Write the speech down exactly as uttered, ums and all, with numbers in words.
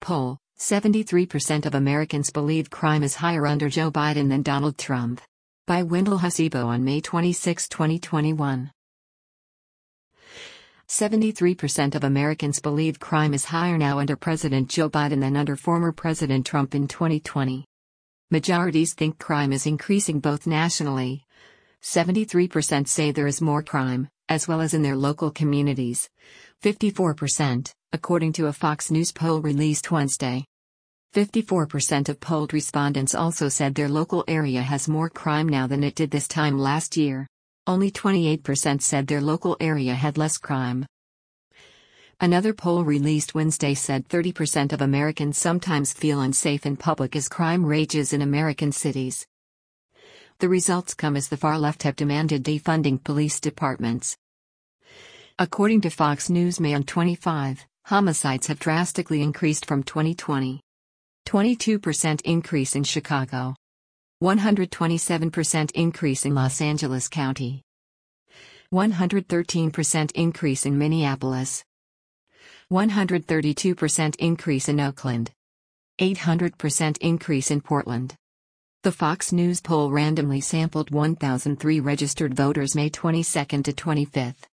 poll, seventy-three percent of Americans believe crime is higher under Joe Biden than Donald Trump. By Wendell Hasebo on May twenty-sixth, twenty twenty-one. seventy-three percent of Americans believe crime is higher now under President Joe Biden than under former President Trump in twenty twenty. Majorities think crime is increasing both nationally. seventy-three percent say there is more crime, as well as in their local communities. fifty-four percent, according to a Fox News poll released Wednesday. fifty-four percent of polled respondents also said their local area has more crime now than it did this time last year. Only twenty-eight percent said their local area had less crime. Another poll released Wednesday said thirty percent of Americans sometimes feel unsafe in public as crime rages in American cities. The results come as the far left have demanded defunding police departments. According to Fox News May twenty-fifth, homicides have drastically increased from twenty twenty. twenty-two percent increase in Chicago. one hundred twenty-seven percent increase in Los Angeles County. one hundred thirteen percent increase in Minneapolis. one hundred thirty-two percent increase in Oakland. eight hundred percent increase in Portland. The Fox News poll randomly sampled one thousand three registered voters May twenty-second to twenty-fifth.